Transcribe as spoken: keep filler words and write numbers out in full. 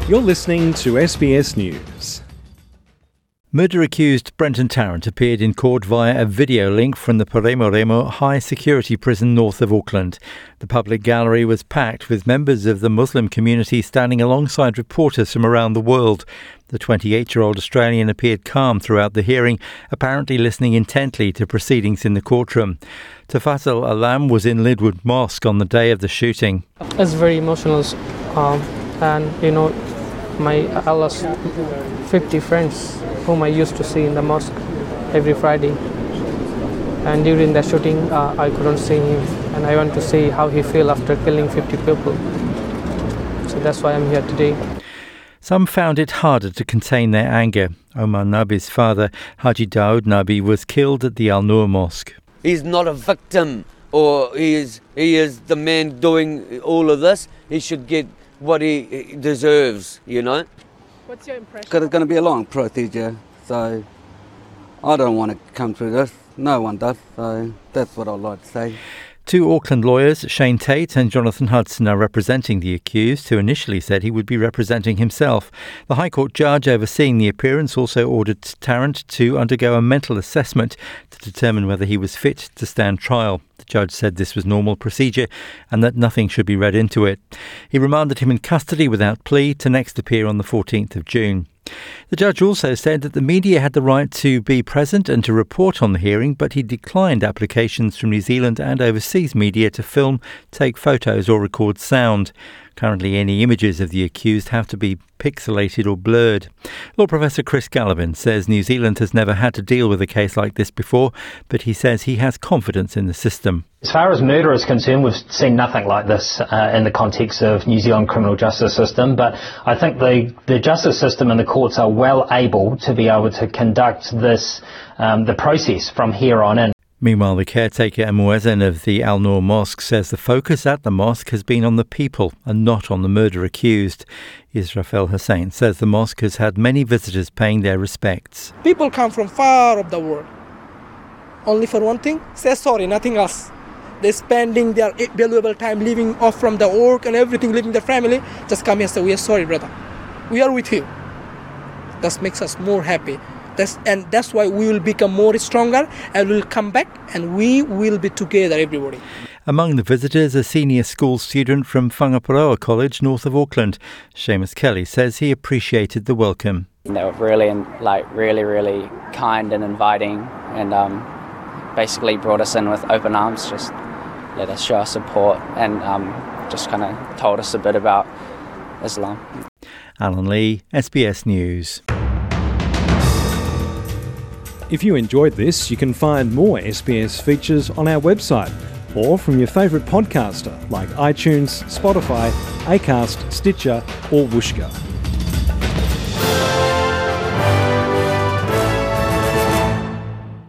You're listening to S B S News. Murder-accused Brenton Tarrant appeared in court via a video link from the Poremo Remo high-security prison north of Auckland. The public gallery was packed with members of the Muslim community standing alongside reporters from around the world. The twenty-eight-year-old Australian appeared calm throughout the hearing, apparently listening intently to proceedings in the courtroom. Tafazel Alam was in Lidwood Mosque on the day of the shooting. It's very emotional, um, and you know, my I lost fifty friends whom I used to see in the mosque every Friday. And during the shooting, uh, I couldn't see him, and I want to see how he feel after killing fifty people. So that's why I'm here today. Some found it harder to contain their anger. Omar Nabi's father, Haji Daud Nabi, was killed at the Al Noor Mosque. He's not a victim, or he is he is the man doing all of this. He should get what he deserves, you know. What's your impression? Because it's going to be a long procedure, so I don't want to come through this. No one does, so that's what I'd like to say. Two Auckland lawyers, Shane Tate and Jonathan Hudson, are representing the accused, who initially said he would be representing himself. The High Court judge overseeing the appearance also ordered Tarrant to undergo a mental assessment to determine whether he was fit to stand trial. The judge said this was normal procedure and that nothing should be read into it. He remanded him in custody without plea to next appear on the fourteenth of June. The judge also said that the media had the right to be present and to report on the hearing, but he declined applications from New Zealand and overseas media to film, take photos or record sound. Currently, any images of the accused have to be pixelated or blurred. Law Professor Chris Gallivan says New Zealand has never had to deal with a case like this before, but he says he has confidence in the system. As far as murder is concerned, we've seen nothing like this uh, in the context of New Zealand criminal justice system, but I think the, the justice system and the courts are well able to be able to conduct this, um, the process from here on in. Meanwhile, the caretaker and muezzin of the Al Noor Mosque says the focus at the mosque has been on the people and not on the murder accused. Israfel Hussain says the mosque has had many visitors paying their respects. People come from far of the world. Only for one thing, say sorry, nothing else. They're spending their valuable time living off from the work and everything, leaving their family. Just come here and say, we are sorry, brother. We are with you. That makes us more happy. That's, and that's why we will become more stronger and we'll come back and we will be together, everybody. Among the visitors, a senior school student from Whangaparoa College, north of Auckland. Seamus Kelly says he appreciated the welcome. They were really, like, really, really kind and inviting, and um, basically brought us in with open arms, just let us show our support, and um, just kind of told us a bit about Islam. Alan Lee, S B S News. If you enjoyed this, you can find more S B S features on our website or from your favourite podcaster like iTunes, Spotify, Acast, Stitcher or Whooshkaa.